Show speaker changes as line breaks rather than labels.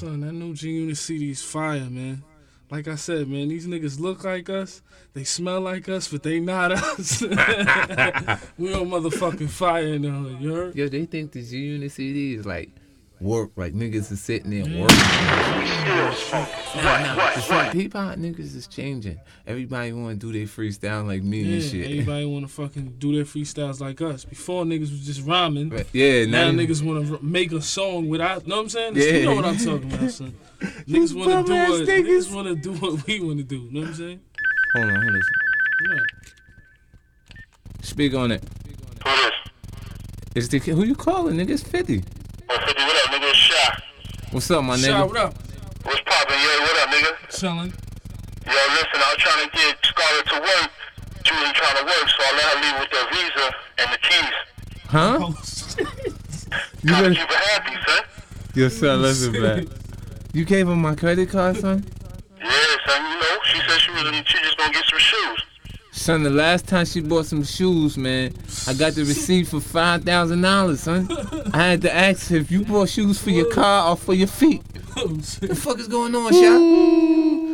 Son, that new G-Unit CD is fire, man. Like I said, man, these niggas look like us, they smell like us, but they not us. We on motherfucking fire in the hood, you heard?
Yo, they think the G-Unit CD is like work, like niggas is sitting there working. Nah. Peep out, niggas is changing. Everybody want to do their freestyle like me and shit.
Everybody want to fucking do their freestyles like us. Before niggas was just rhyming.
Right. Yeah,
now niggas want to make a song without. Know what I'm saying?
Yeah.
You know what I'm talking about, son. Niggas want to do what we want to do. Know what I'm saying?
Hold on, listen.
Yeah.
Speak on it.
Who this?
It's the kid. Who you calling, nigga? It's 50.
Oh, 50, what up, nigga? It's Shy.
What's up, my nigga?
Shy, what up?
What's poppin', yeah? What up, nigga?
Chillin'.
Yo, listen, I was trying to get Scarlett to work. She wasn't trying to work, so I let her leave with the visa and the keys.
Huh?
Oh, shit.
You
Trying to
better,
keep her happy, son.
yo, son, listen, man. You gave him my credit card, son?
Yeah, son, you know, she said she just gonna get some shoes.
Son, the last time she bought some shoes, man, I got the receipt for $5,000, son. I had to ask her if you bought shoes for your car or for your feet.
Oh, shit.
What the fuck is going on, Shaq?